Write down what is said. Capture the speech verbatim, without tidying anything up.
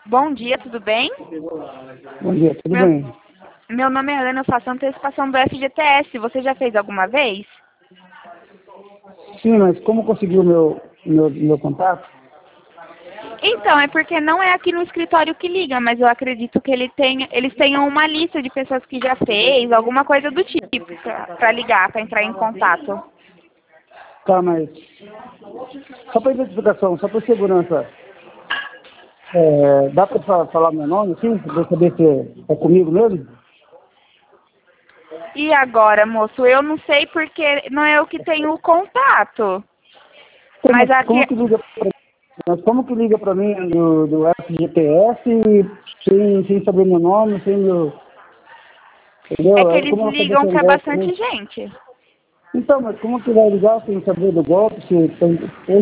Bom dia, tudo bem? Bom dia, tudo meu, bem? Meu nome é Helena, eu faço antecipação do F G T S. Você já fez alguma vez? Sim, mas como conseguiu meu, meu, meu contato? Então, é porque não é aqui no escritório que liga, mas eu acredito que ele tenha, eles tenham uma lista de pessoas que já fez, alguma coisa do tipo, para ligar, para entrar em contato. Tá, mas só para identificação, só para segurança, é, dá para falar meu nome, sim? Para saber se é comigo mesmo? E agora, moço, eu não sei porque não é eu que tenho o contato. Então, Mas mas aqui, como que liga para mas como que liga para mim do, do F G T S sem, sem saber meu nome, sem meu... é Entendeu? que Aí eles como eu acabei ligam tendo para golpe também. bastante gente. Então, mas como que vai ligar sem saber do golpe? Se tem,